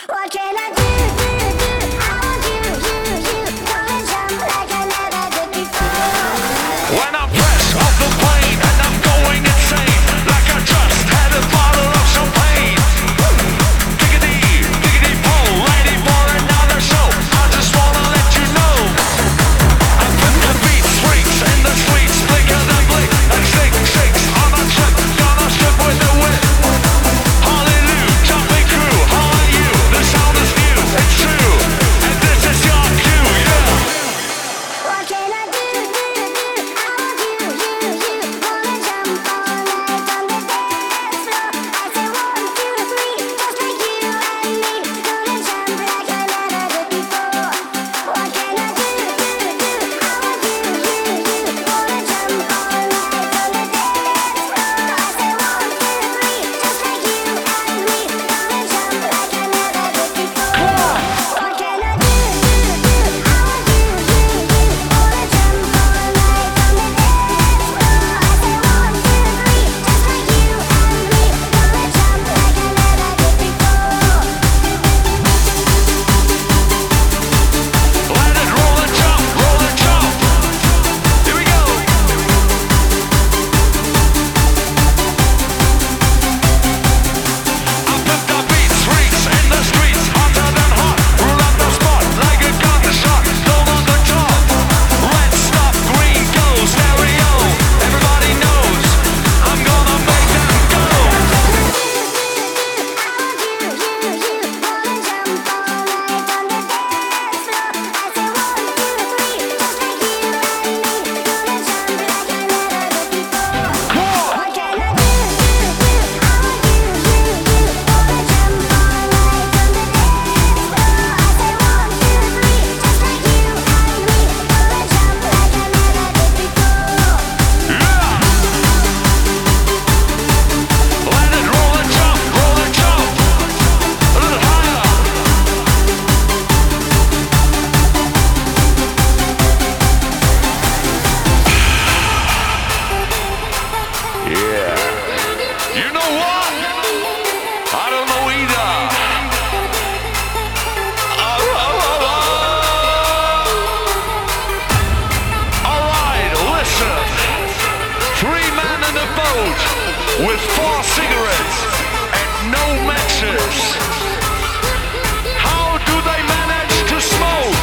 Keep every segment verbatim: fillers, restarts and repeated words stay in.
What can I do, do, do? I want you, you, you. Wanna jump like I never did before. When I press off the plane and I'm going insane, like I just had a bottle of champagne. Diggity, diggity pole, ready for another show. I just wanna let you know I put the beat freaks in the streets, blinker than blink, and shake, shakes on a trip, gonna strip with the whip. Hallelujah, jumping crew, how are you? The sound is new, it's true, and this is your cue, yeah. What can I do, do, do? I want you, you, you. Wanna jump all night on the dance floor. I say one, two, three, just like you and me. Gonna jump like I never did before. What can I do, do, do? I want you, you, you. Wanna jump all night on the dance floor. I say one, two, three, just like you and me. Gonna jump like I never did before. What can I do, do, do? I want you, you, you. Wanna jump all night on the dance floor. I say one, two, three, just like you and me. Gonna jump like I never did before. Let it roll and jump, roll and jump. Here we go. I put the beats, freaks in the streets, hotter than hot. Rule up the spot like a gunshot. Gold on the top. Red stuff, green goes, stereo. Everybody knows I'm gonna make them go. Let it roll and jump, roll and jump. A little higher. Yeah. You know what? I don't know either. Oh, oh, oh, oh. All right, listen. Three men in a boat with four cigarettes and no matches. How do they manage to smoke?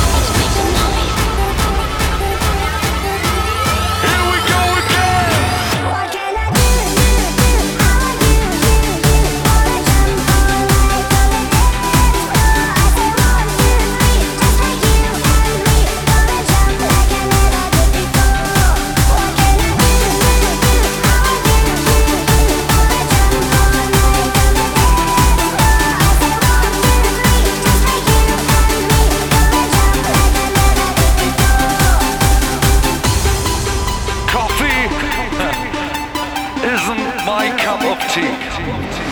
Here we go again. What can I do, do, do? I want you, you, you. Wanna jump all night on the dance floor. I say one, two, three, just like you and me. Gonna jump like I never did before. What can I do, do, do? I want you, you, you. Wanna jump all night on the dance floor. I say one, two, three, just like you and me. Gonna jump like I never did before. Coffee isn't my cup of tea.